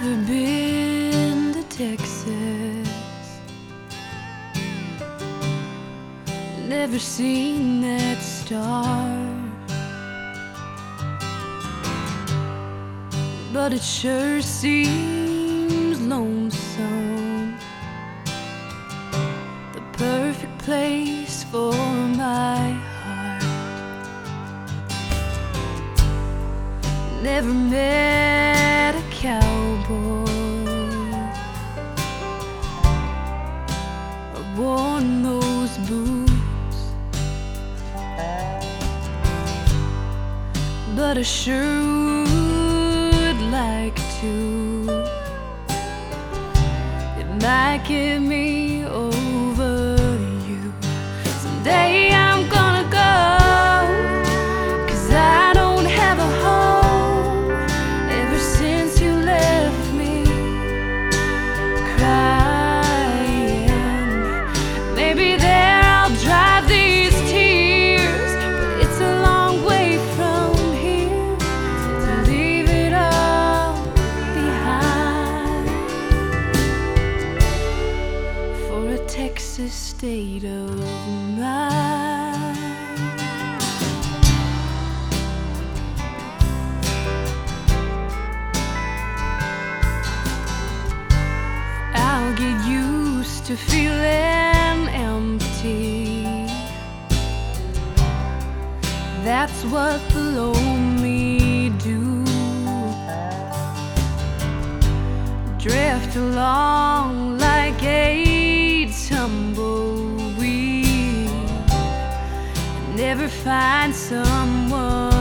Never been to Texas, never seen that star, but it sure seems lonesome, the perfect place for my heart. Never met a cowboy or worn those boots, but I sure would like to. It might get me over you. Someday I'm gonna go, 'cause I don't have a home ever since you left me crying. Maybe there I'll drive these tears, but it's a long way from here to leave it all behind for a Texas state of mind. I'll get used to feeling empty. That's what the lonely do. Drift along like a tumbleweed, never find someone